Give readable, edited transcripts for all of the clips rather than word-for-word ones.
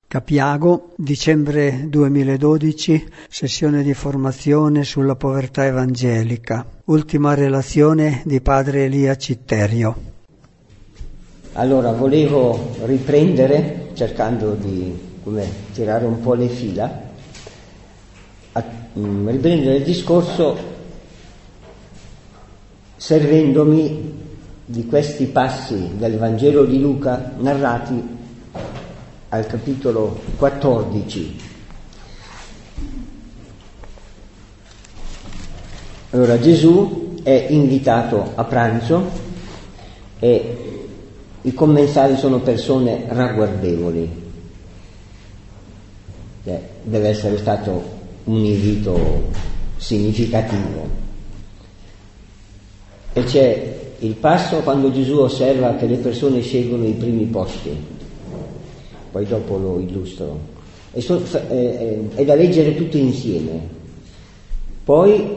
Capiago, dicembre 2012, sessione di formazione sulla povertà evangelica. Ultima relazione di padre Elia Citterio. Allora, volevo riprendere, cercando di tirare un po' le fila, riprendere il discorso servendomi di questi passi del Vangelo di Luca narrati al capitolo 14. Allora, Gesù è invitato a pranzo e i commensali sono persone ragguardevoli. Deve essere stato un invito significativo. E c'è il passo quando Gesù osserva che le persone scelgono i primi posti. Poi dopo lo illustro. È da leggere tutto insieme. Poi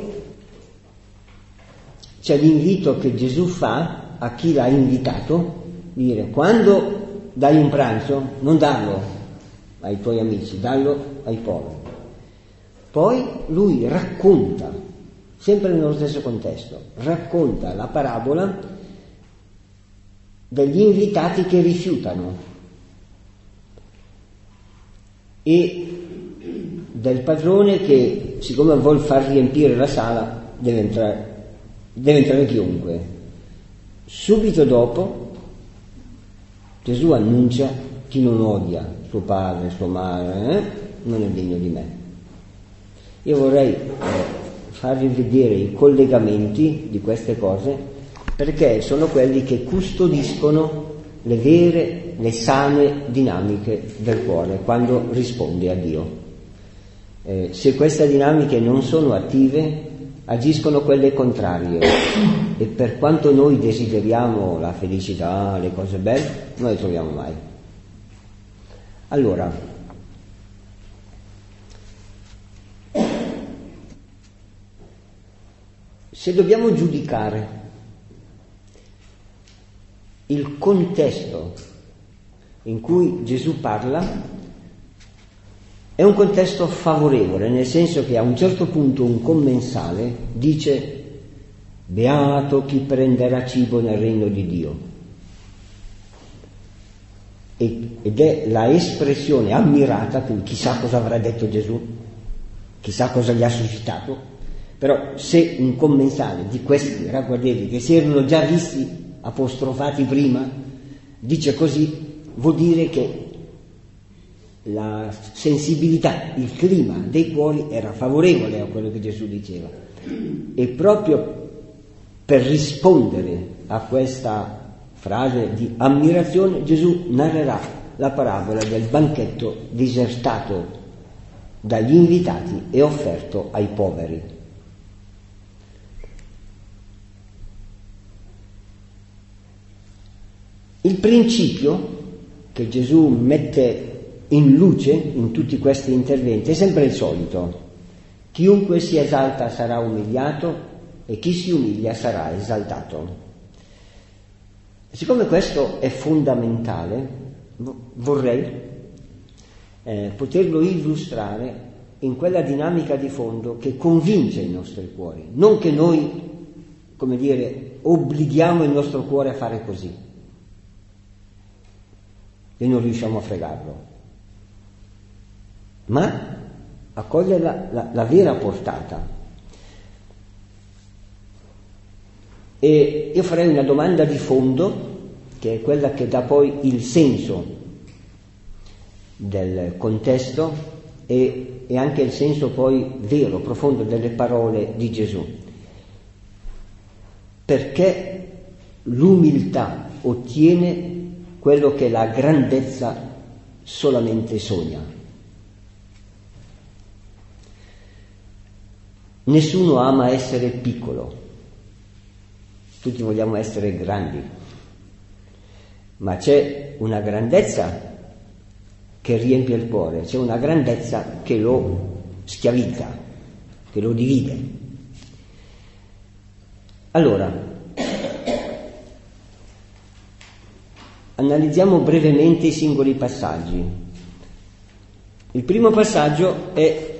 c'è l'invito che Gesù fa a chi l'ha invitato, dire: quando dai un pranzo, non darlo ai tuoi amici, dallo ai poveri. Poi lui racconta, sempre nello stesso contesto, racconta la parabola degli invitati che rifiutano e del padrone che, siccome vuol far riempire la sala, deve entrare chiunque. Subito dopo Gesù annuncia: chi non odia suo padre, sua madre, non è degno di me. Io vorrei farvi vedere i collegamenti di queste cose, perché sono quelli che custodiscono le vere, le sane dinamiche del cuore quando risponde a Dio. Se queste dinamiche non sono attive, agiscono quelle contrarie, e per quanto noi desideriamo la felicità, le cose belle, non le troviamo mai. Allora, se dobbiamo giudicare il contesto in cui Gesù parla, è un contesto favorevole, nel senso che a un certo punto un commensale dice: beato chi prenderà cibo nel regno di Dio. Ed è la espressione ammirata, quindi chissà cosa avrà detto Gesù, chissà cosa gli ha suscitato. Però se un commensale di questi ragguardevoli, che si erano già visti apostrofati prima, dice così, vuol dire che la sensibilità, il clima dei cuori era favorevole a quello che Gesù diceva, e proprio per rispondere a questa frase di ammirazione Gesù narrerà la parabola del banchetto disertato dagli invitati e offerto ai poveri. Il principio che Gesù mette in luce in tutti questi interventi è sempre il solito: chiunque si esalta sarà umiliato e chi si umilia sarà esaltato. Siccome questo è fondamentale, vorrei poterlo illustrare in quella dinamica di fondo che convince i nostri cuori, non che noi, obblighiamo il nostro cuore a fare così e non riusciamo a fregarlo, ma a cogliere la vera portata. E io farei una domanda di fondo, che è quella che dà poi il senso del contesto e anche il senso poi vero, profondo delle parole di Gesù. Perché l'umiltà ottiene quello che la grandezza solamente sogna? Nessuno ama essere piccolo, tutti vogliamo essere grandi, ma c'è una grandezza che riempie il cuore, c'è una grandezza che lo schiavizza, che lo divide. Allora, analizziamo brevemente i singoli passaggi. Il primo passaggio è: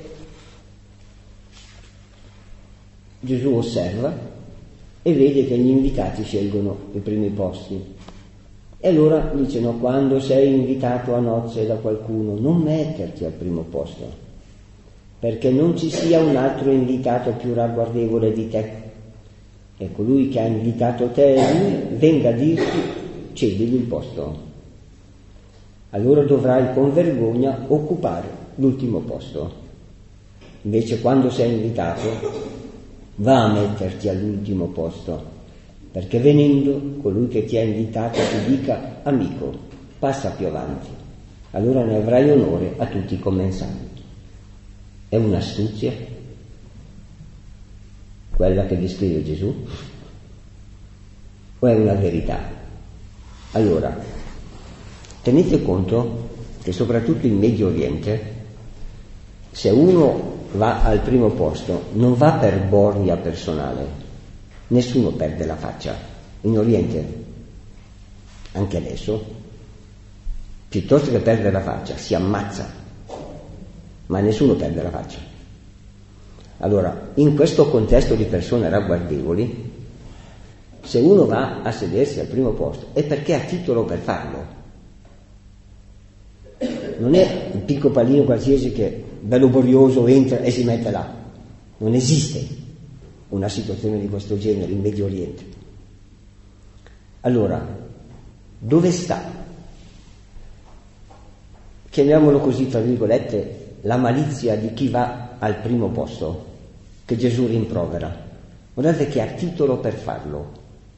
Gesù osserva e vede che gli invitati scelgono i primi posti. E allora dice: no, quando sei invitato a nozze da qualcuno, non metterti al primo posto, perché non ci sia un altro invitato più ragguardevole di te. E colui che ha invitato te e lui venga a dirti: cedigli il posto. Allora dovrai con vergogna occupare l'ultimo posto. Invece, quando sei invitato, va a metterti all'ultimo posto, perché venendo colui che ti ha invitato ti dica: amico, passa più avanti. Allora ne avrai onore a tutti i commensali. È un'astuzia quella che descrive Gesù? O è una verità? Allora, tenete conto che soprattutto in Medio Oriente, se uno va al primo posto, non va per bornia personale, nessuno perde la faccia. In Oriente, anche adesso, piuttosto che perdere la faccia, si ammazza, ma nessuno perde la faccia. Allora, in questo contesto di persone ragguardevoli, se uno va a sedersi al primo posto è perché ha titolo per farlo. Non è il piccolo pallino qualsiasi che, bello borioso, entra e si mette là. Non esiste una situazione di questo genere in Medio Oriente. Allora, dove sta, chiamiamolo così tra virgolette, la malizia di chi va al primo posto, che Gesù rimprovera? Guardate che ha titolo per farlo.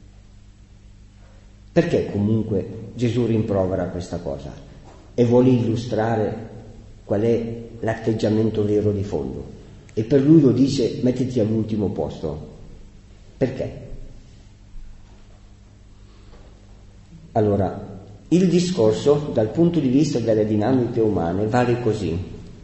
Perché comunque Gesù rimprovera questa cosa e vuole illustrare qual è l'atteggiamento vero di fondo? E per lui lo dice: mettiti all'ultimo posto. Perché? Allora, il discorso dal punto di vista delle dinamiche umane vale così: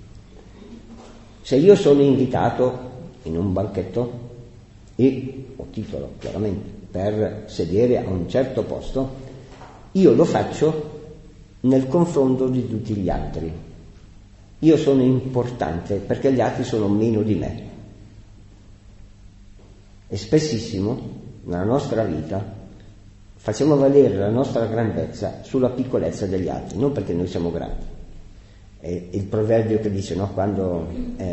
se io sono invitato in un banchetto e ho titolo chiaramente per sedere a un certo posto, io lo faccio nel confronto di tutti gli altri. Io sono importante perché gli altri sono meno di me. E spessissimo nella nostra vita facciamo valere la nostra grandezza sulla piccolezza degli altri, non perché noi siamo grandi. È il proverbio che dice, no, quando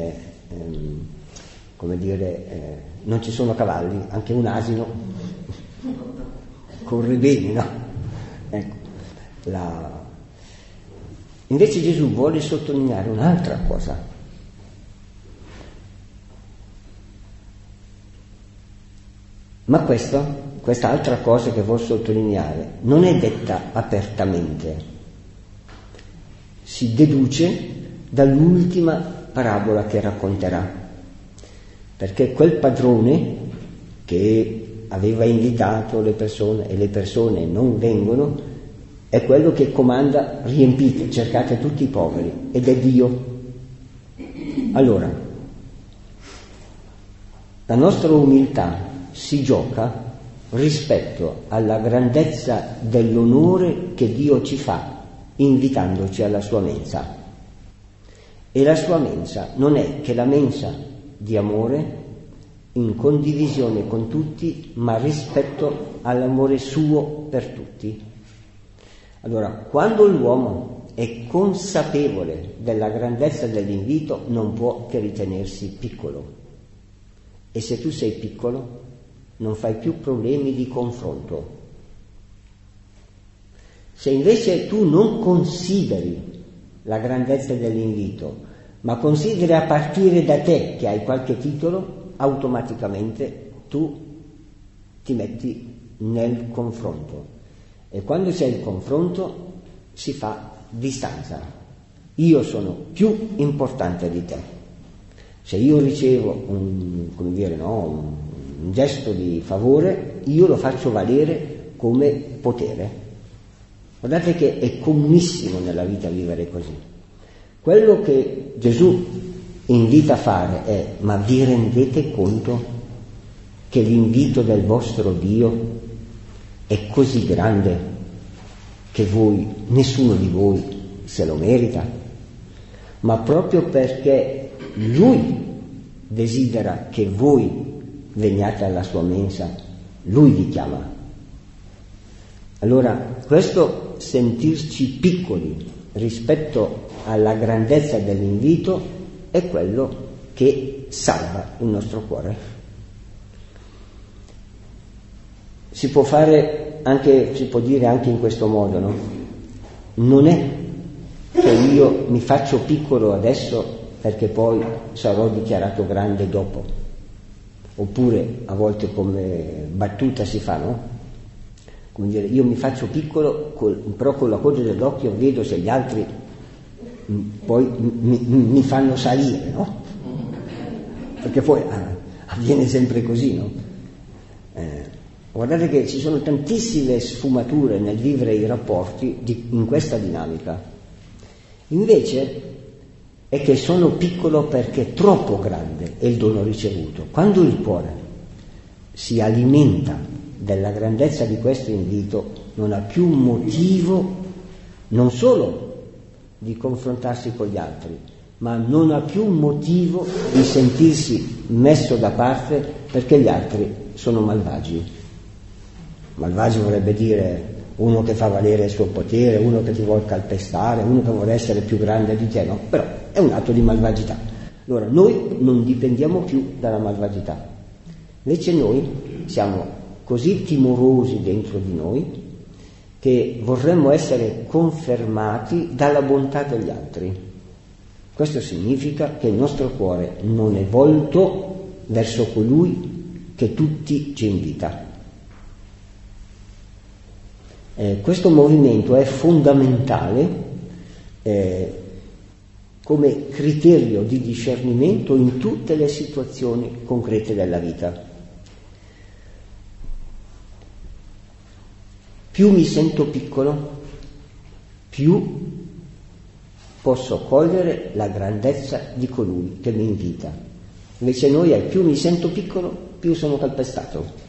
non ci sono cavalli, anche un asino corre bene, no? Ecco, invece Gesù vuole sottolineare un'altra cosa. Ma questa altra cosa che vuol sottolineare non è detta apertamente, si deduce dall'ultima parabola che racconterà. Perché quel padrone che aveva invitato le persone e le persone non vengono è quello che comanda: riempite, cercate tutti i poveri, ed è Dio. Allora, la nostra umiltà si gioca rispetto alla grandezza dell'onore che Dio ci fa invitandoci alla sua mensa. E la sua mensa non è che la mensa di amore in condivisione con tutti, ma rispetto all'amore suo per tutti. Allora, quando l'uomo è consapevole della grandezza dell'invito, non può che ritenersi piccolo. E se tu sei piccolo, non fai più problemi di confronto. Se invece tu non consideri la grandezza dell'invito, ma consideri a partire da te che hai qualche titolo, automaticamente tu ti metti nel confronto. E quando c'è il confronto si fa distanza. Io sono più importante di te. Se io ricevo un gesto di favore, io lo faccio valere come potere. Guardate che è comunissimo nella vita vivere così. Quello che Gesù invita a fare è: ma vi rendete conto che l'invito del vostro Dio è così grande che nessuno di voi se lo merita? ma proprio perché Lui desidera che voi veniate alla sua mensa, Lui vi chiama. Allora, questo sentirci piccoli rispetto alla grandezza dell'invito è quello che salva il nostro cuore. Si può dire anche in questo modo, no? Non è che io mi faccio piccolo adesso perché poi sarò dichiarato grande dopo, oppure a volte come battuta si fa, no? Come dire, io mi faccio piccolo, però con la coda dell'occhio vedo se gli altri poi mi fanno salire, no? Perché poi avviene sempre così, no? Guardate che ci sono tantissime sfumature nel vivere i rapporti in questa dinamica. Invece è che sono piccolo perché troppo grande è il dono ricevuto. Quando il cuore si alimenta della grandezza di questo invito, non ha più motivo non solo di confrontarsi con gli altri, ma non ha più motivo di sentirsi messo da parte perché gli altri sono malvagi. Malvagio vorrebbe dire uno che fa valere il suo potere, uno che ti vuole calpestare, uno che vuole essere più grande di te, no? Però è un atto di malvagità. Allora, noi non dipendiamo più dalla malvagità. Invece noi siamo così timorosi dentro di noi che vorremmo essere confermati dalla bontà degli altri. Questo significa che il nostro cuore non è volto verso colui che tutti ci invita. Questo movimento è fondamentale come criterio di discernimento in tutte le situazioni concrete della vita. Più mi sento piccolo, più posso cogliere la grandezza di colui che mi invita. Invece noi, più mi sento piccolo, più sono calpestato.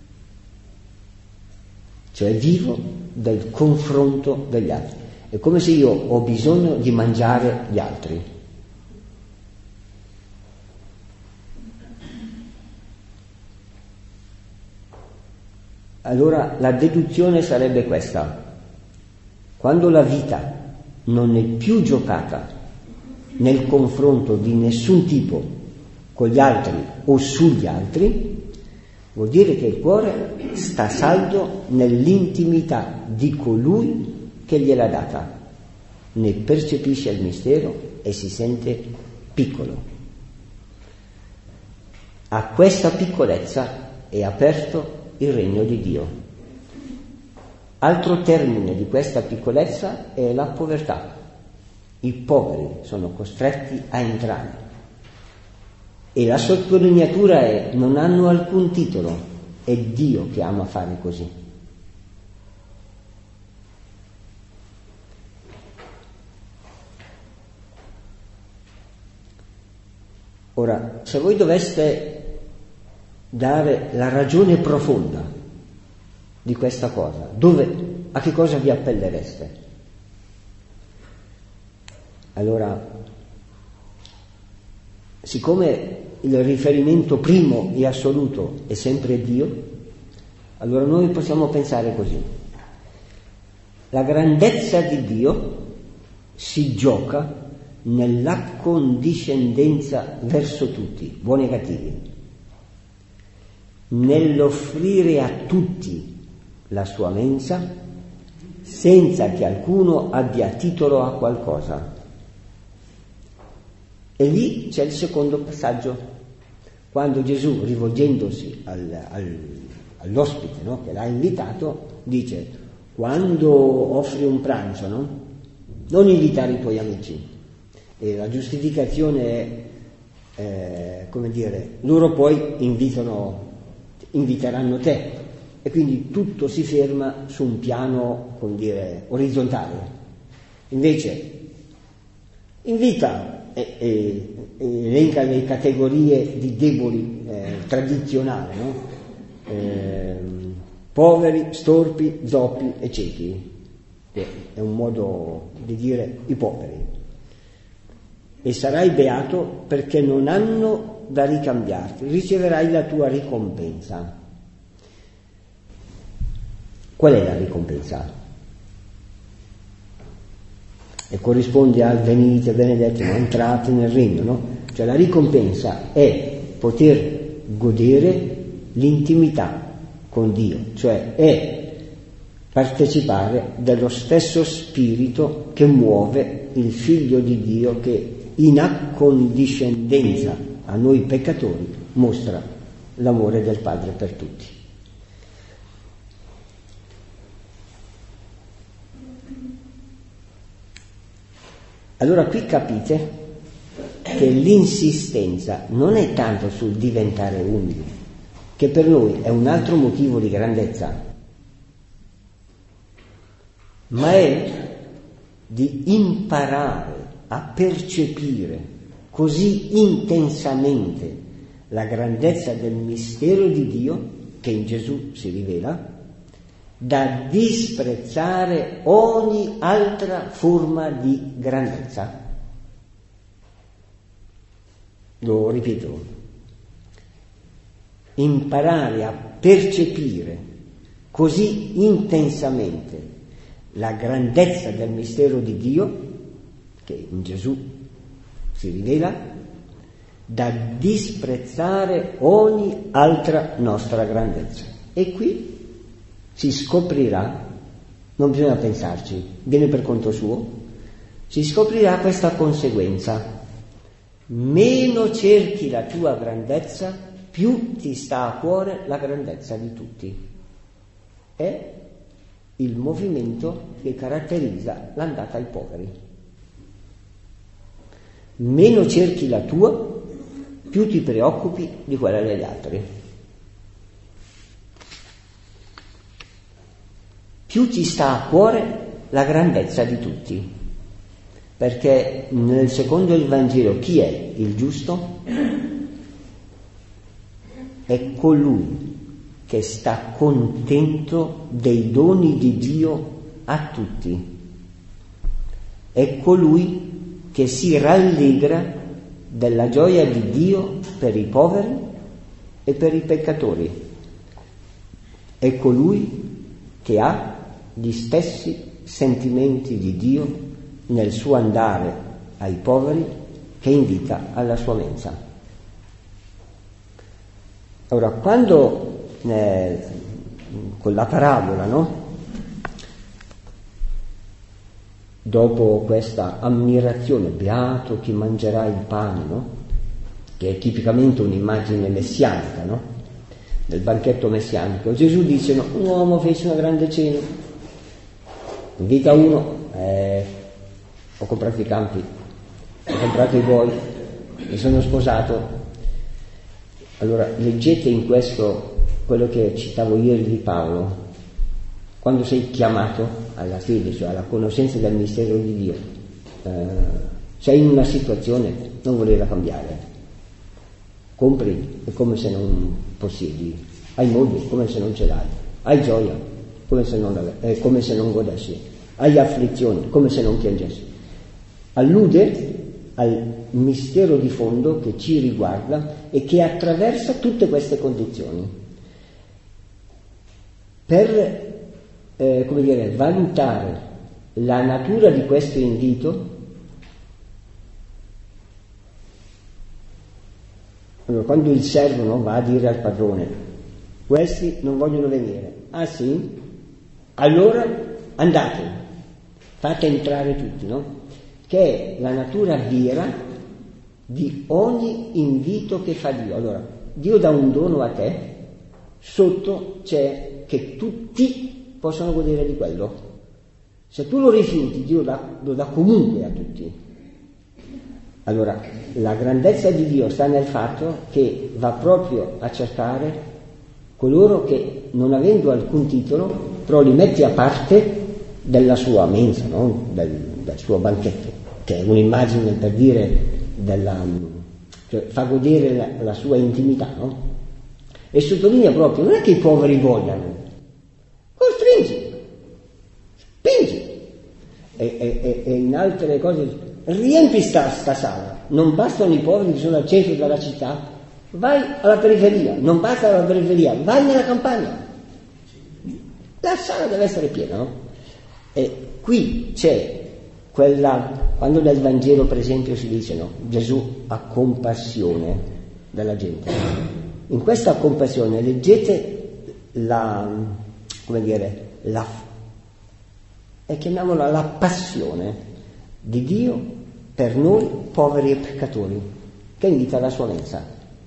Cioè vivo del confronto degli altri. È come se io ho bisogno di mangiare gli altri. Allora la deduzione sarebbe questa: quando la vita non è più giocata nel confronto di nessun tipo con gli altri o sugli altri, vuol dire che il cuore sta saldo nell'intimità di colui che gliel'ha data, ne percepisce il mistero e si sente piccolo. A questa piccolezza è aperto il regno di Dio. Altro termine di questa piccolezza è la povertà. I poveri sono costretti a entrare. E la sottolineatura è: non hanno alcun titolo, è Dio che ama fare così. Ora, se voi doveste dare la ragione profonda di questa cosa, a che cosa vi appellereste? Allora, siccome il riferimento primo e assoluto è sempre Dio, allora noi possiamo pensare così: la grandezza di Dio si gioca nell'accondiscendenza verso tutti, buoni e cattivi, nell'offrire a tutti la sua mensa senza che alcuno abbia titolo a qualcosa. E lì c'è il secondo passaggio, quando Gesù, rivolgendosi all'ospite, no, che l'ha invitato, dice: quando offri un pranzo, no, non invitare i tuoi amici. E la giustificazione è, come dire, loro poi inviteranno te, e quindi tutto si ferma su un piano, come dire, orizzontale. Invece invita e elenca le categorie di deboli tradizionali, no? Poveri, storpi, zoppi e ciechi, che è un modo di dire i poveri. e sarai beato perché non hanno da ricambiarti, riceverai la tua ricompensa. Qual è la ricompensa? E corrisponde al venite benedetti, entrate nel regno, no? Cioè la ricompensa è poter godere l'intimità con Dio, cioè è partecipare dello stesso spirito che muove il Figlio di Dio, che in accondiscendenza a noi peccatori mostra l'amore del Padre per tutti. Allora qui capite che l'insistenza non è tanto sul diventare umili, che per noi è un altro motivo di grandezza, ma è di imparare a percepire così intensamente la grandezza del mistero di Dio che in Gesù si rivela, da disprezzare ogni altra forma di grandezza. Lo ripeto, imparare a percepire così intensamente la grandezza del mistero di Dio che in Gesù si rivela, da disprezzare ogni altra nostra grandezza. E qui si scoprirà, non bisogna pensarci, viene per conto suo, si scoprirà questa conseguenza: meno cerchi la tua grandezza, più ti sta a cuore la grandezza di tutti. È il movimento che caratterizza l'andata ai poveri. Meno cerchi la tua, più ti preoccupi di quella degli altri. Più ti sta a cuore la grandezza di tutti. Perché nel secondo il Vangelo chi è il giusto? È colui che sta contento dei doni di Dio a tutti. È colui che si rallegra della gioia di Dio per i poveri e per i peccatori. È colui che ha gli stessi sentimenti di Dio nel suo andare ai poveri che invita alla sua mensa. Ora, quando con la parabola, no? Dopo questa ammirazione, beato chi mangerà il pane, no? Che è tipicamente un'immagine messianica, no? Del banchetto messianico, Gesù dice: no, un uomo fece una grande cena, invita uno, ho comprato i campi, ho comprato i buoi, mi sono sposato. Allora leggete in questo quello che citavo ieri di Paolo: quando sei chiamato alla fede, cioè alla conoscenza del mistero di Dio, sei in una situazione, non voleva cambiare, compri, è come se non possiedi, hai moglie come se non ce l'hai, hai gioia come se non godessi, hai afflizione come se non piangessi. Allude al mistero di fondo che ci riguarda e che attraversa tutte queste condizioni. Per valutare la natura di questo invito, allora, quando il servo, no, va a dire al padrone: questi non vogliono venire. Ah sì? Allora andate, fate entrare tutti, no? Che è la natura vera di ogni invito che fa Dio. Allora, Dio dà un dono a te, sotto c'è che tutti possono godere di quello. Se tu lo rifiuti, Dio lo dà comunque a tutti. Allora, la grandezza di Dio sta nel fatto che va proprio a cercare coloro che, non avendo alcun titolo, però li mette a parte della sua mensa, no? del suo banchetto, che è un'immagine, per dire, cioè fa godere la sua intimità, no? E sottolinea proprio, non è che i poveri vogliano, costringi, spingi. E in altre cose riempi sta sala, non bastano i poveri che sono al centro della città, vai alla periferia, non basta alla periferia, vai nella campagna, la sala deve essere piena, no? E qui c'è quella, quando nel Vangelo per esempio si dice, no, Gesù ha compassione della gente, in questa compassione leggete chiamiamola la passione di Dio per noi poveri e peccatori, che invita alla sua mensa.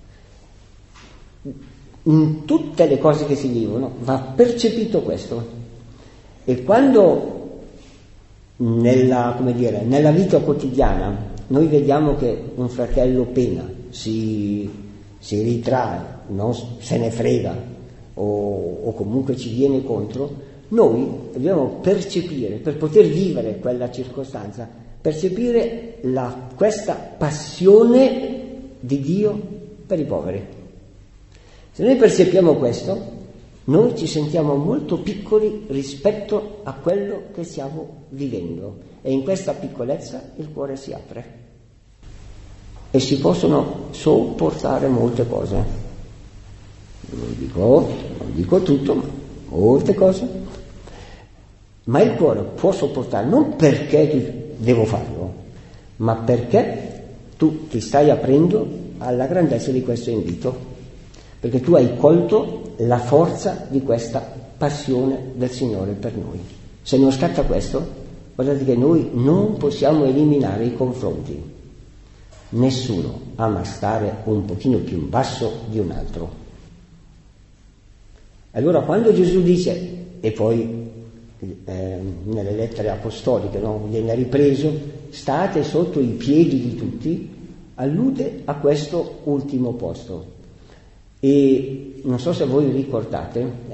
In tutte le cose che si vivono va percepito questo, e quando nella vita quotidiana noi vediamo che un fratello pena, si ritrae, non se ne frega o comunque ci viene contro, noi dobbiamo percepire, per poter vivere quella circostanza, percepire questa passione di Dio per i poveri. Se noi percepiamo questo, noi ci sentiamo molto piccoli rispetto a quello che stiamo vivendo, e in questa piccolezza il cuore si apre e si possono sopportare molte cose. Non dico tutto, ma molte cose. Ma il cuore può sopportare non perché devo farlo, ma perché tu ti stai aprendo alla grandezza di questo invito, perché tu hai colto la forza di questa passione del Signore per noi. Se non scatta questo, guardate che noi non possiamo eliminare i confronti. Nessuno ama stare un pochino più in basso di un altro. Allora quando Gesù dice, e poi nelle lettere apostoliche, no, viene ripreso, state sotto i piedi di tutti, allude a questo ultimo posto. E non so se voi ricordate, è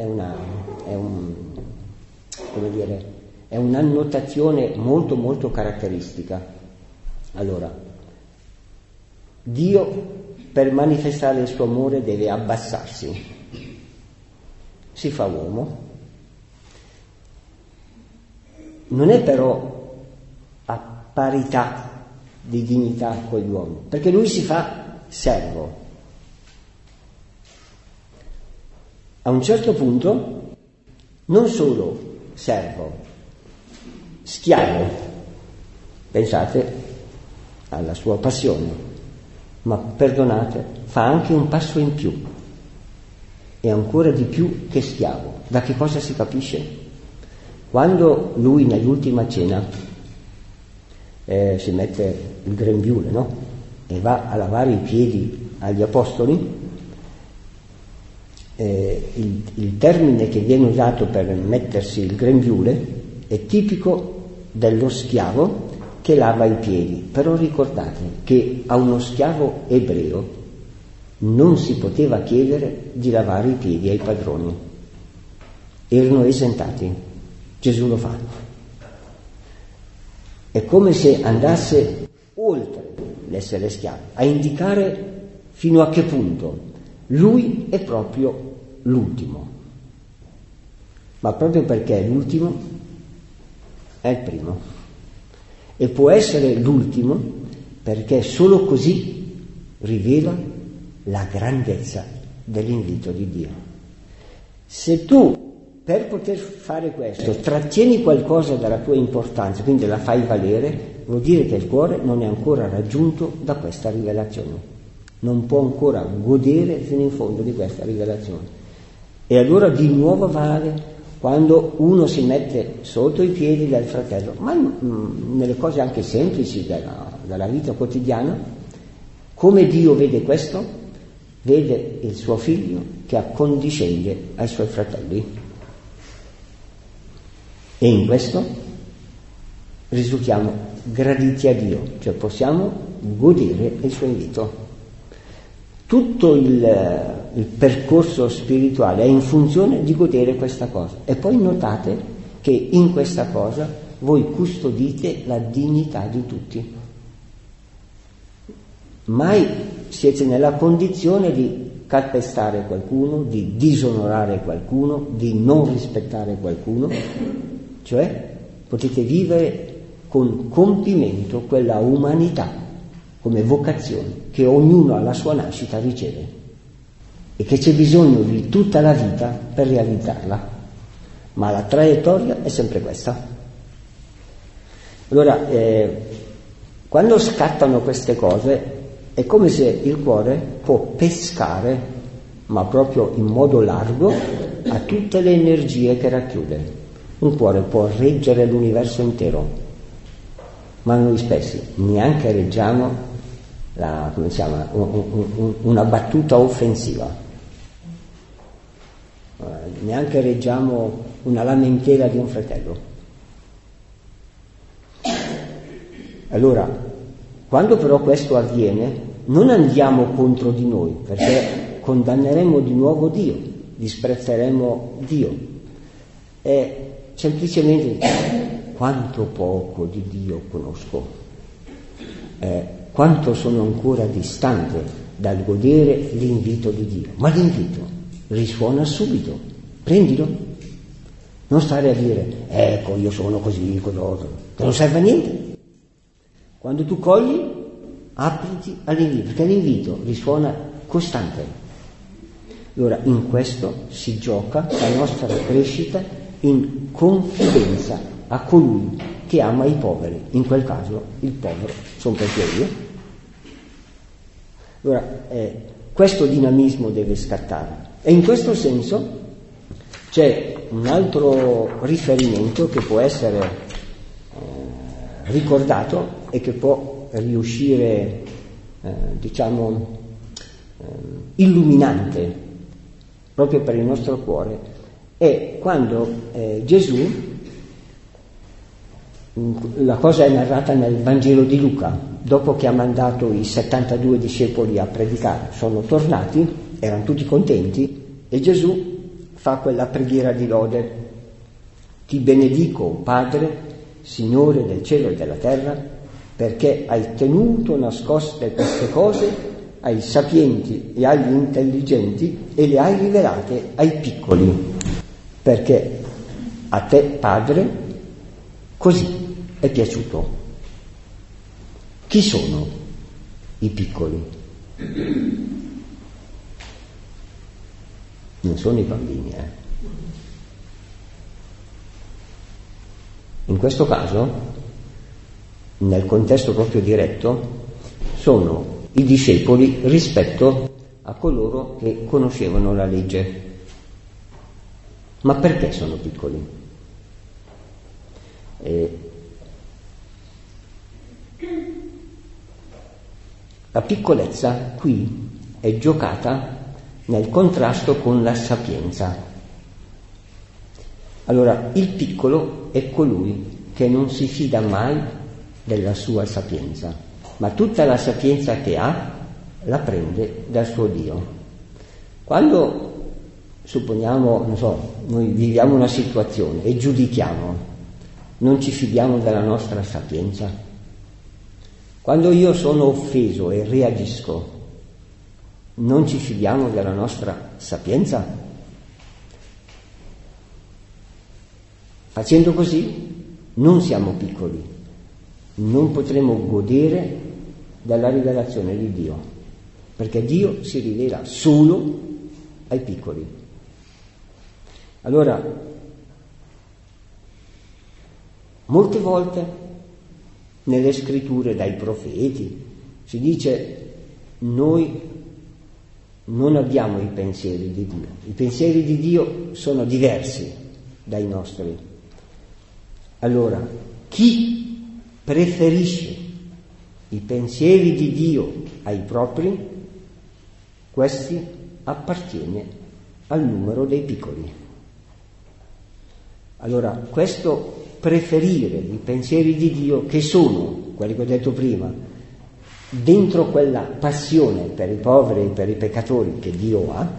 un'annotazione molto molto caratteristica. Allora, Dio per manifestare il suo amore deve abbassarsi, si fa uomo, non è però a parità di dignità con gli uomini, perché lui si fa servo. A un certo punto non solo servo, schiavo, pensate alla sua passione, ma perdonate, fa anche un passo in più, e ancora di più che schiavo. Da che cosa si capisce? Quando lui nell'ultima cena si mette il grembiule, no? E va a lavare i piedi agli apostoli, il termine che viene usato per mettersi il grembiule è tipico dello schiavo che lava i piedi. Però ricordate che a uno schiavo ebreo non si poteva chiedere di lavare i piedi ai padroni, erano esentati. Gesù lo fa. È come se andasse oltre l'essere schiavo, a indicare fino a che punto lui è proprio l'ultimo. Ma proprio perché è l'ultimo, è il primo. E può essere l'ultimo perché solo così rivela la grandezza dell'invito di Dio. Se tu per poter fare questo trattieni qualcosa dalla tua importanza, quindi la fai valere, vuol dire che il cuore non è ancora raggiunto da questa rivelazione, non può ancora godere fino in fondo di questa rivelazione. E allora di nuovo vale quando uno si mette sotto i piedi del fratello, ma nelle cose anche semplici della vita quotidiana, come Dio vede questo? Vede il suo figlio che accondiscende ai suoi fratelli. E in questo risultiamo graditi a Dio, cioè possiamo godere il suo invito. Tutto il percorso spirituale è in funzione di godere questa cosa. E poi notate che in questa cosa voi custodite la dignità di tutti. Mai siete nella condizione di calpestare qualcuno, di disonorare qualcuno, di non rispettare qualcuno. Cioè potete vivere con compimento quella umanità come vocazione che ognuno alla sua nascita riceve e che c'è bisogno di tutta la vita per realizzarla, ma la traiettoria è sempre questa. Allora, quando scattano queste cose è come se il cuore può pescare, ma proprio in modo largo, a tutte le energie che racchiude. Un cuore può reggere l'universo intero, ma noi spesso neanche reggiamo come si chiama, una battuta offensiva, neanche reggiamo una lamentela di un fratello. Allora, quando però questo avviene, non andiamo contro di noi, perché condanneremo di nuovo Dio, disprezzeremo Dio. È semplicemente quanto poco di Dio conosco, quanto sono ancora distante dal godere l'invito di Dio. Ma l'invito risuona subito, prendilo. Non stare a dire, ecco, io sono così, cos'altro, che non serve a niente. Quando tu cogli, apriti all'invito, perché l'invito risuona costante. Allora, in questo si gioca la nostra crescita in confidenza a colui che ama i poveri. In quel caso, il povero sono proprio io. Allora, questo dinamismo deve scattare. E in questo senso c'è un altro riferimento che può essere ricordato e che può riuscire, illuminante proprio per il nostro cuore, è quando Gesù, la cosa è narrata nel Vangelo di Luca, dopo che ha mandato i 72 discepoli a predicare, sono tornati, erano tutti contenti, e Gesù fa quella preghiera di lode: ti benedico, Padre, Signore del cielo e della terra, perché hai tenuto nascoste queste cose ai sapienti e agli intelligenti e le hai rivelate ai piccoli, perché a te, Padre, così è piaciuto. Chi sono i piccoli? Non sono i bambini, In questo caso, nel contesto proprio diretto, sono i discepoli rispetto a coloro che conoscevano la legge. Ma perché sono piccoli? La piccolezza qui è giocata nel contrasto con la sapienza. Allora, il piccolo è colui che non si fida mai della sua sapienza, ma tutta la sapienza che ha la prende dal suo Dio. Quando, supponiamo, noi viviamo una situazione e giudichiamo, non ci fidiamo della nostra sapienza. Quando io sono offeso e reagisco, non ci fidiamo della nostra sapienza? Facendo così non siamo piccoli, non potremo godere della rivelazione di Dio, perché Dio si rivela solo ai piccoli. Allora, molte volte nelle scritture dai profeti si dice: noi non abbiamo i pensieri di Dio, i pensieri di Dio sono diversi dai nostri. Allora, chi preferisce i pensieri di Dio ai propri, questi appartiene al numero dei piccoli. Allora, questo preferire i pensieri di Dio, che sono, quelli che ho detto prima, dentro quella passione per i poveri e per i peccatori che Dio ha,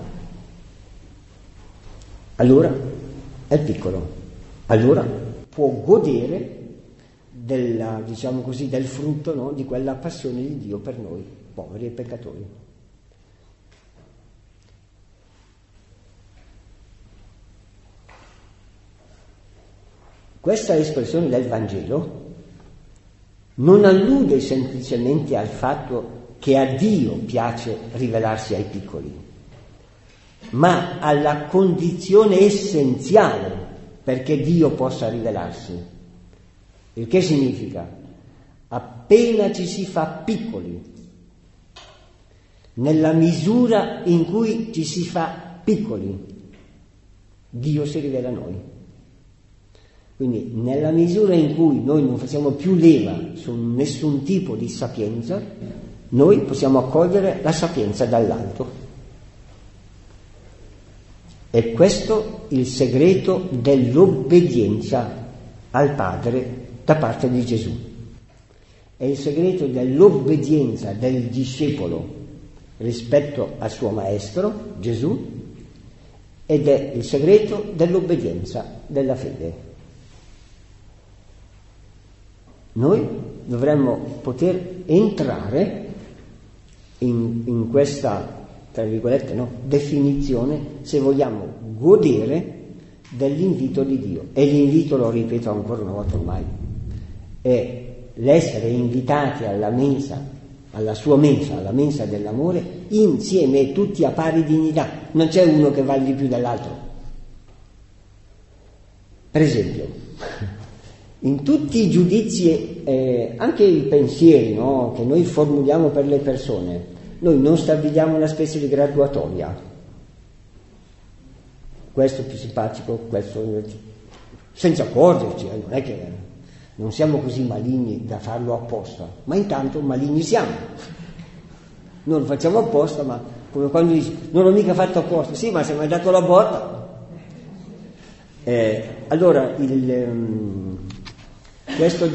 allora è piccolo. Allora può godere del frutto, no? Di quella passione di Dio per noi, poveri e peccatori. Questa espressione del Vangelo non allude semplicemente al fatto che a Dio piace rivelarsi ai piccoli, ma alla condizione essenziale perché Dio possa rivelarsi. Il che significa, appena ci si fa piccoli, nella misura in cui ci si fa piccoli, Dio si rivela a noi. Quindi nella misura in cui noi non facciamo più leva su nessun tipo di sapienza, noi possiamo accogliere la sapienza dall'alto. E questo il segreto dell'obbedienza al Padre da parte di Gesù. È il segreto dell'obbedienza del discepolo rispetto al suo maestro, Gesù, ed è il segreto dell'obbedienza della fede. Noi dovremmo poter entrare in questa, tra virgolette, definizione, se vogliamo godere dell'invito di Dio. E l'invito, lo ripeto ancora una volta ormai, è l'essere invitati alla mensa, alla sua mensa, alla mensa dell'amore, insieme, tutti a pari dignità. Non c'è uno che vale di più dell'altro. Per esempio, in tutti i giudizi, anche i pensieri, che noi formuliamo per le persone, noi non stabiliamo una specie di graduatoria. Questo è più simpatico, questo senza accorgerci, non è che non siamo così maligni da farlo apposta, ma intanto maligni siamo. Non lo facciamo apposta, ma come quando dici non l'ho mica fatto apposta, sì, ma se mi hai dato la botta. Allora questo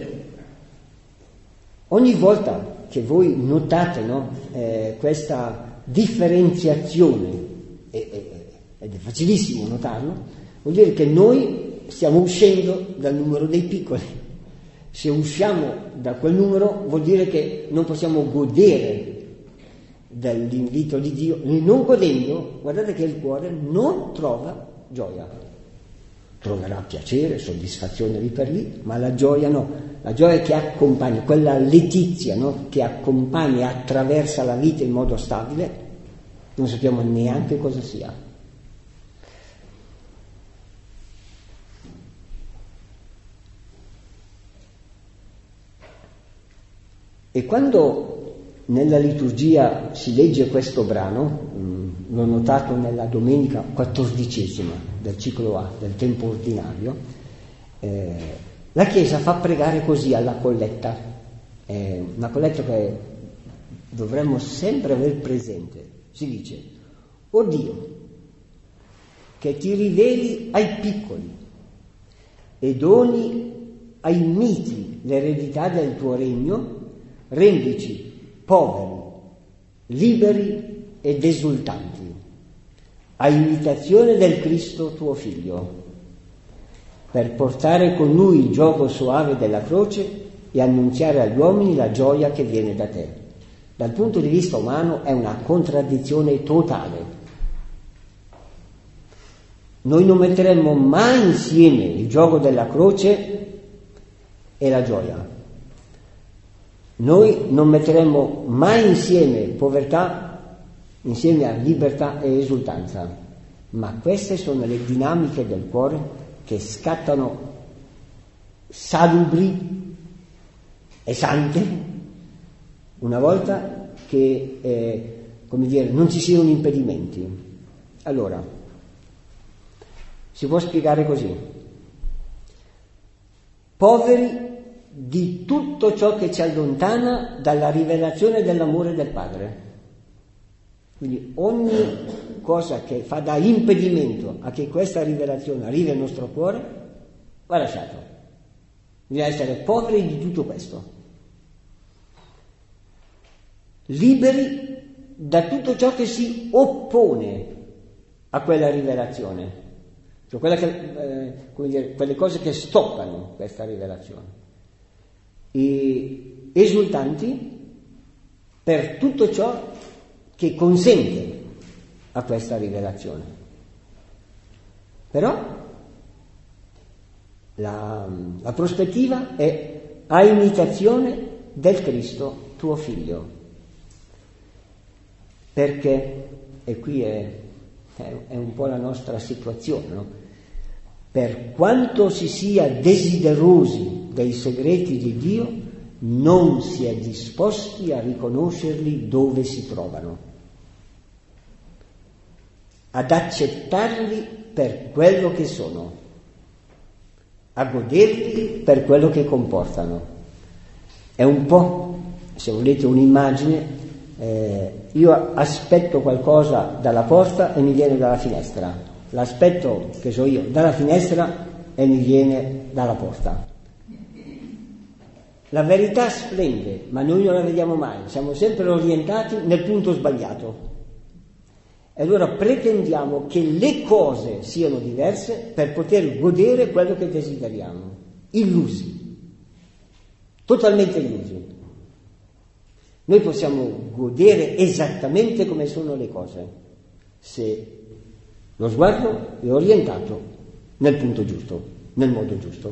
ogni volta che voi notate questa differenziazione, ed è facilissimo notarlo, vuol dire che noi stiamo uscendo dal numero dei piccoli. Se usciamo da quel numero vuol dire che non possiamo godere dell'invito di Dio. Non godendo, guardate che il cuore non trova gioia. Troverà piacere, soddisfazione lì per lì, ma la gioia no. La gioia che accompagna, quella letizia, che accompagna e attraversa la vita in modo stabile, non sappiamo neanche cosa sia. E quando nella liturgia si legge questo brano, l'ho notato nella domenica 14ª del ciclo A, del tempo ordinario, la Chiesa fa pregare così alla colletta, una colletta che dovremmo sempre aver presente. Si dice: o Dio, che ti riveli ai piccoli e doni ai miti l'eredità del tuo regno, rendici poveri, liberi ed esultanti, a imitazione del Cristo tuo Figlio, per portare con lui il giogo soave della croce e annunziare agli uomini la gioia che viene da te. Dal punto di vista umano è una contraddizione totale. Noi non metteremmo mai insieme il giogo della croce e la gioia. Noi non metteremmo mai insieme povertà insieme a libertà e esultanza, ma queste sono le dinamiche del cuore che scattano salubri e sante una volta che non ci siano impedimenti. Allora, si può spiegare così: poveri di tutto ciò che ci allontana dalla rivelazione dell'amore del Padre. Quindi ogni cosa che fa da impedimento a che questa rivelazione arrivi al nostro cuore va lasciato. Bisogna essere poveri di tutto questo, liberi da tutto ciò che si oppone a quella rivelazione, cioè quelle cose che stoppano questa rivelazione, e esultanti per tutto ciò che consente a questa rivelazione. Però la prospettiva è a imitazione del Cristo tuo Figlio. Perché, e qui è un po' la nostra situazione, no? Per quanto si sia desiderosi dei segreti di Dio, non si è disposti a riconoscerli dove si trovano, ad accettarli per quello che sono, a goderli per quello che comportano. È un po', se volete, un'immagine. Io aspetto qualcosa dalla porta e mi viene dalla finestra, l'aspetto, che so io, dalla finestra e mi viene dalla porta. La verità splende, ma noi non la vediamo mai, siamo sempre orientati nel punto sbagliato. E allora pretendiamo che le cose siano diverse per poter godere quello che desideriamo. Illusi, totalmente illusi. Noi possiamo godere esattamente come sono le cose, se lo sguardo è orientato nel punto giusto, nel modo giusto.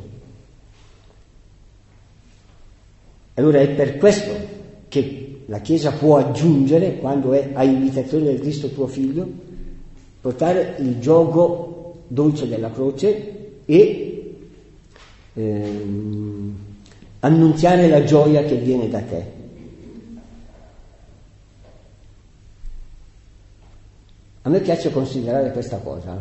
Allora è per questo che la Chiesa può aggiungere, quando è a imitazione del Cristo tuo Figlio, portare il giogo dolce della croce e annunziare la gioia che viene da te. A me piace considerare questa cosa.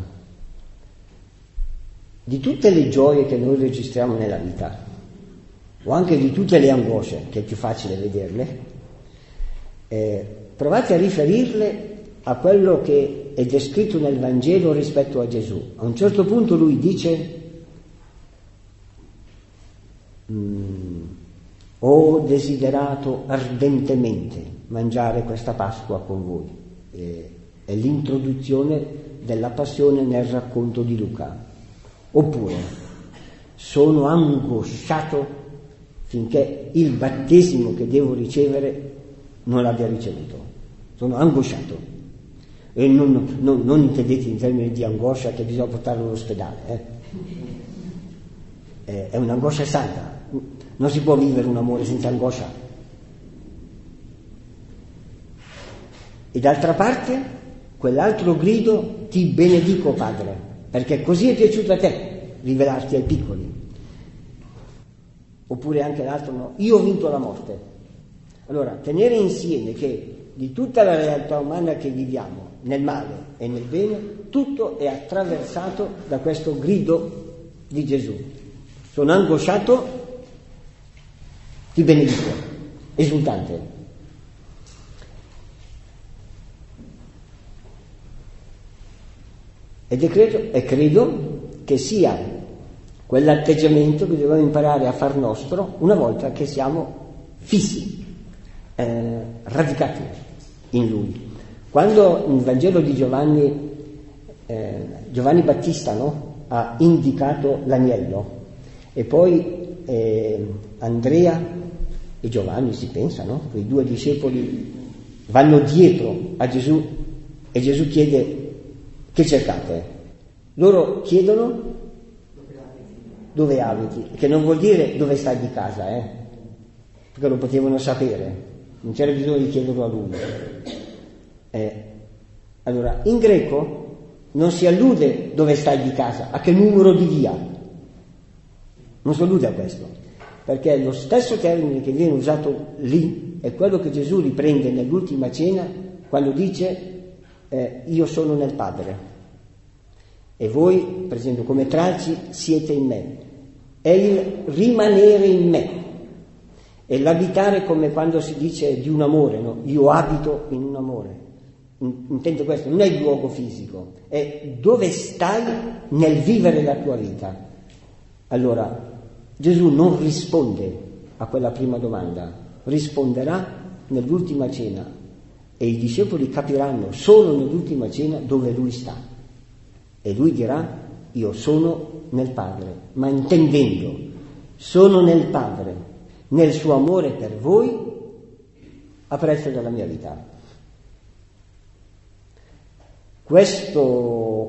Di tutte le gioie che noi registriamo nella vita, o anche di tutte le angosce, che è più facile vederle, provate a riferirle a quello che è descritto nel Vangelo rispetto a Gesù. A un certo punto lui dice: ho desiderato ardentemente mangiare questa Pasqua con voi. È l'introduzione della passione nel racconto di Luca. Oppure, sono angosciato finché il battesimo che devo ricevere non l'abbia ricevuto. Sono angosciato. E non intendete in termini di angoscia che bisogna portarlo all'ospedale. È un'angoscia santa. Non si può vivere un amore senza angoscia. E d'altra parte, quell'altro grido: ti benedico, Padre, perché così è piaciuto a te rivelarti ai piccoli. Oppure anche l'altro: no, io ho vinto la morte. Allora, tenere insieme che di tutta la realtà umana che viviamo, nel male e nel bene, tutto è attraversato da questo grido di Gesù. Sono angosciato, ti benedico, esultante. E credo che sia quell'atteggiamento che dobbiamo imparare a far nostro una volta che siamo fissi, radicati in Lui. Quando nel Vangelo di Giovanni Battista, no, ha indicato l'agnello, e poi Andrea e Giovanni, si pensa, no? Quei due discepoli vanno dietro a Gesù e Gesù chiede: che cercate? Loro chiedono: dove abiti? Che non vuol dire dove stai di casa, perché lo potevano sapere, non c'era bisogno di chiederlo a lui. Allora, in greco non si allude dove stai di casa, a che numero di via, non si allude a questo, perché lo stesso termine che viene usato lì è quello che Gesù riprende nell'ultima cena quando dice: io sono nel Padre e voi, per esempio, come tralci siete in me. È il rimanere in me, è l'abitare, come quando si dice di un amore, no? Io abito in un amore. Intende questo, non è il luogo fisico, è dove stai nel vivere la tua vita. Allora Gesù non risponde a quella prima domanda, risponderà nell'ultima cena, e i discepoli capiranno solo nell'ultima cena dove lui sta, e lui dirà: io sono nel Padre, ma intendendo sono nel Padre, nel suo amore per voi, a prezzo della mia vita. Questo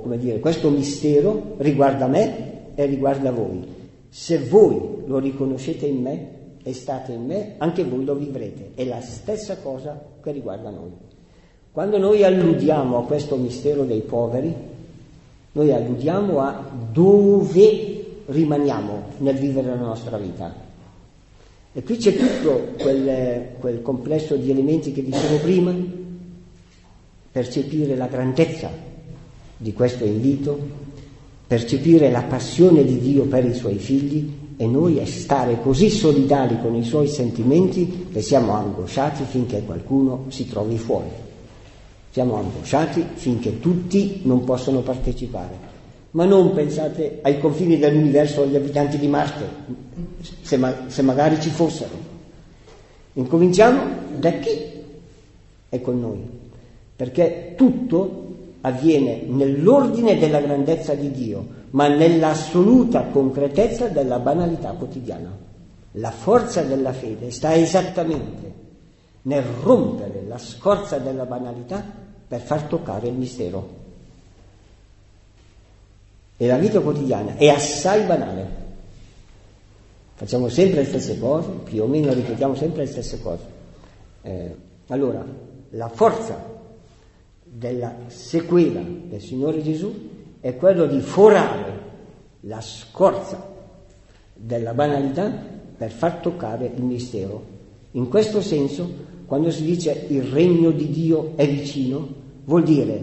mistero riguarda me e riguarda voi. Se voi lo riconoscete in me, e state in me, anche voi lo vivrete. È la stessa cosa che riguarda noi. Quando noi alludiamo a questo mistero dei poveri, noi alludiamo a dove rimaniamo nel vivere la nostra vita. E qui c'è tutto quel complesso di elementi che dicevo prima: percepire la grandezza di questo invito, percepire la passione di Dio per i suoi figli, e noi stare così solidali con i suoi sentimenti che siamo angosciati finché qualcuno si trovi fuori. Siamo angosciati finché tutti non possono partecipare. Ma non pensate ai confini dell'universo, agli abitanti di Marte, se magari ci fossero. Incominciamo da chi è con noi, perché tutto avviene nell'ordine della grandezza di Dio, ma nell'assoluta concretezza della banalità quotidiana. La forza della fede sta esattamente nel rompere la scorza della banalità per far toccare il mistero. E la vita quotidiana è assai banale. Facciamo sempre le stesse cose, più o meno ripetiamo sempre le stesse cose. Allora, la forza della sequela del Signore Gesù è quello di forare la scorza della banalità per far toccare il mistero. In questo senso, quando si dice il regno di Dio è vicino, vuol dire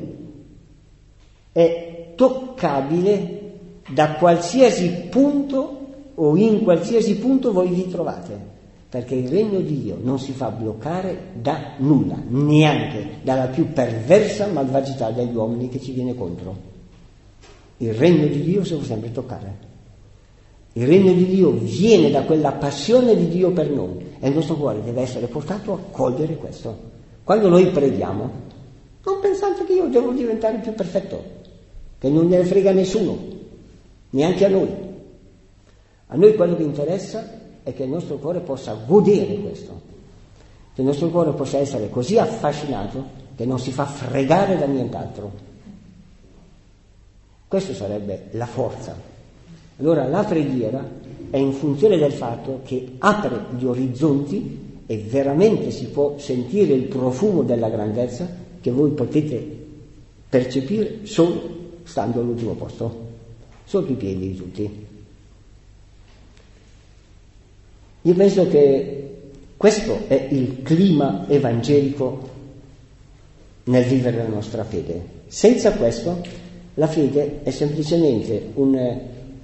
è toccabile da qualsiasi punto o in qualsiasi punto voi vi trovate, perché il regno di Dio non si fa bloccare da nulla, neanche dalla più perversa malvagità degli uomini che ci viene contro. Il regno di Dio si può sempre toccare. Il regno di Dio viene da quella passione di Dio per noi e il nostro cuore deve essere portato a cogliere questo. Quando noi preghiamo, non pensate che io devo diventare più perfetto, che non ne frega nessuno, neanche a noi. A noi quello che interessa è che il nostro cuore possa godere questo, che il nostro cuore possa essere così affascinato che non si fa fregare da nient'altro. Questo sarebbe la forza. Allora la preghiera è in funzione del fatto che apre gli orizzonti e veramente si può sentire il profumo della grandezza che voi potete percepire solo stando all'ultimo posto, sotto i piedi di tutti. Io penso che questo è il clima evangelico nel vivere la nostra fede. Senza questo la fede è semplicemente un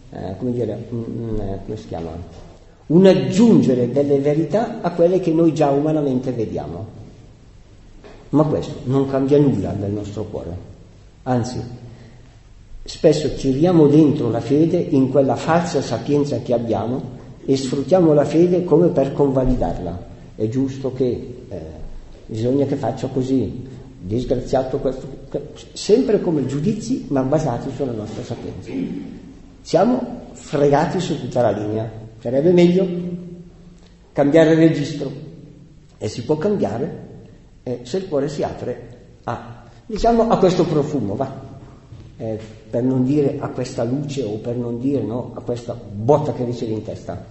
aggiungere delle verità a quelle che noi già umanamente vediamo. Ma questo non cambia nulla nel nostro cuore. Anzi, spesso tiriamo dentro la fede in quella falsa sapienza che abbiamo e sfruttiamo la fede come per convalidarla. È giusto che bisogna che faccia così, disgraziato questo, sempre come giudizi ma basati sulla nostra sapienza. Siamo fregati su tutta la linea. Sarebbe meglio cambiare registro, e si può cambiare se il cuore si apre a questo profumo, per non dire a questa luce, o per non dire a questa botta che ricevi in testa.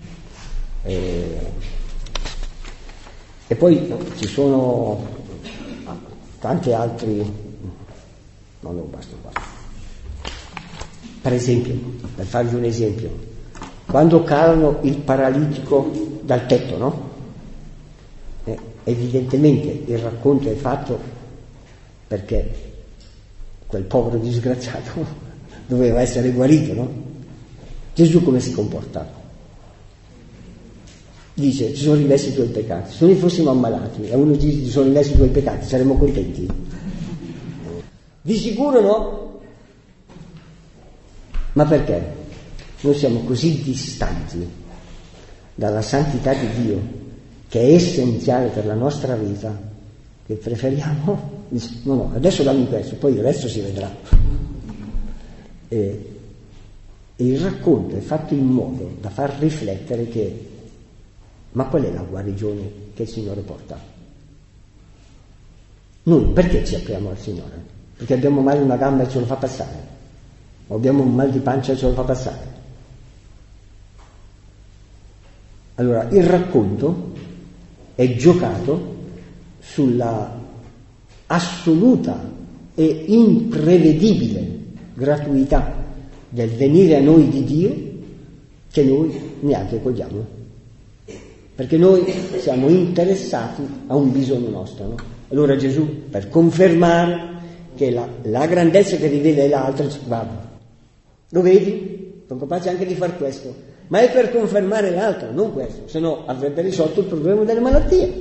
E poi ci sono tanti altri, non basta qua. Per esempio, per farvi un esempio, quando calano il paralitico dal tetto, evidentemente il racconto è fatto perché quel povero disgraziato doveva essere guarito, Gesù come si comporta? Dice: ti sono rimessi i tuoi peccati. Se noi fossimo ammalati e uno dice: ti sono rimessi i tuoi peccati, saremmo contenti? Di sicuro no. Ma perché? Noi siamo così distanti dalla santità di Dio, che è essenziale per la nostra vita, che preferiamo no, adesso dammi questo, poi il resto si vedrà. E il racconto è fatto in modo da far riflettere che ma qual è la guarigione che il Signore porta? Noi perché ci apriamo al Signore? Perché abbiamo male una gamba e ce lo fa passare, o abbiamo un mal di pancia e ce lo fa passare. Allora, il racconto è giocato sulla assoluta e imprevedibile gratuità del venire a noi di Dio che noi neanche cogliamo, perché noi siamo interessati a un bisogno nostro, no? Allora Gesù, per confermare che la grandezza che rivela è l'altra, dice: guarda, lo vedi? Sono capace anche di far questo, ma è per confermare l'altro, non questo, se no avrebbe risolto il problema delle malattie.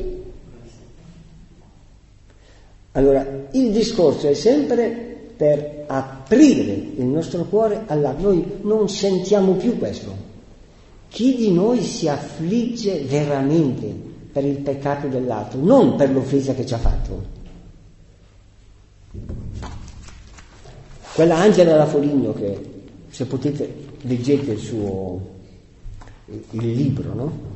Allora, il discorso è sempre per aprire il nostro cuore all'altro. Noi non sentiamo più questo. Chi di noi si affligge veramente per il peccato dell'altro, non per l'offesa che ci ha fatto? Quella Angela da Foligno, che se potete leggete il libro, no?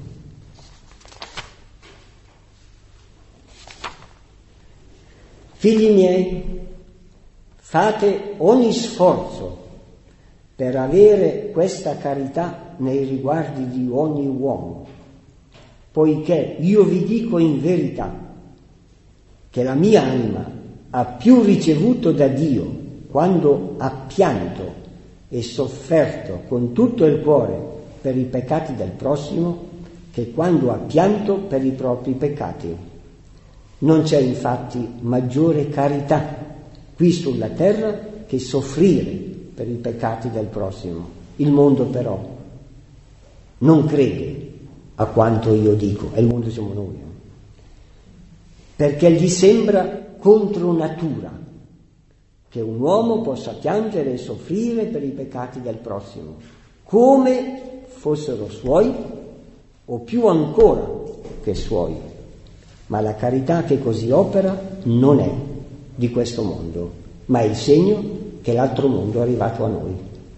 Figli miei, fate ogni sforzo per avere questa carità nei riguardi di ogni uomo, poiché io vi dico in verità che la mia anima ha più ricevuto da Dio quando ha pianto e sofferto con tutto il cuore per i peccati del prossimo che quando ha pianto per i propri peccati. Non c'è infatti maggiore carità qui sulla terra che soffrire per i peccati del prossimo. Il mondo però non crede a quanto io dico, e il mondo siamo noi, perché gli sembra contro natura che un uomo possa piangere e soffrire per i peccati del prossimo, come fossero suoi o più ancora che suoi. Ma la carità che così opera non è di questo mondo, ma è il segno che l'altro mondo è arrivato a noi.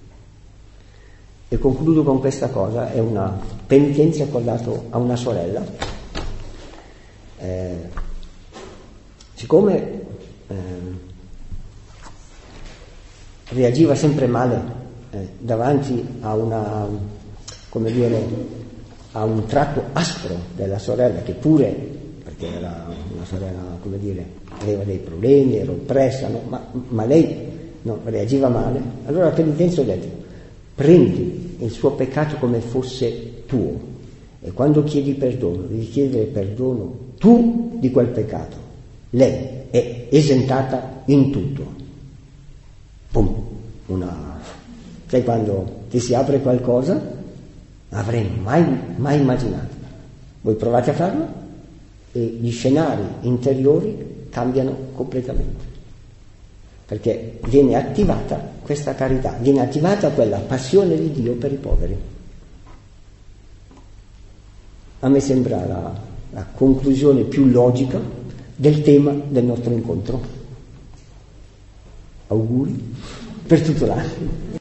E concludo con questa cosa, è una penitenza che ho dato a una sorella. Siccome reagiva sempre male davanti a a un tratto aspro della sorella, che pure, perché era una sorella, aveva dei problemi, era oppressa, no? ma lei reagiva male. Allora la penitenza ho detto: prendi il suo peccato come fosse tuo, e quando chiedi perdono devi chiedere perdono tu di quel peccato. Lei è esentata in tutto. Pum, sai quando ti si apre qualcosa? Non avrei mai immaginato. Voi provate a farlo e gli scenari interiori cambiano completamente, perché viene attivata questa carità, viene attivata quella passione di Dio per i poveri. A me sembra la conclusione più logica del tema del nostro incontro. Auguri per tutto l'anno.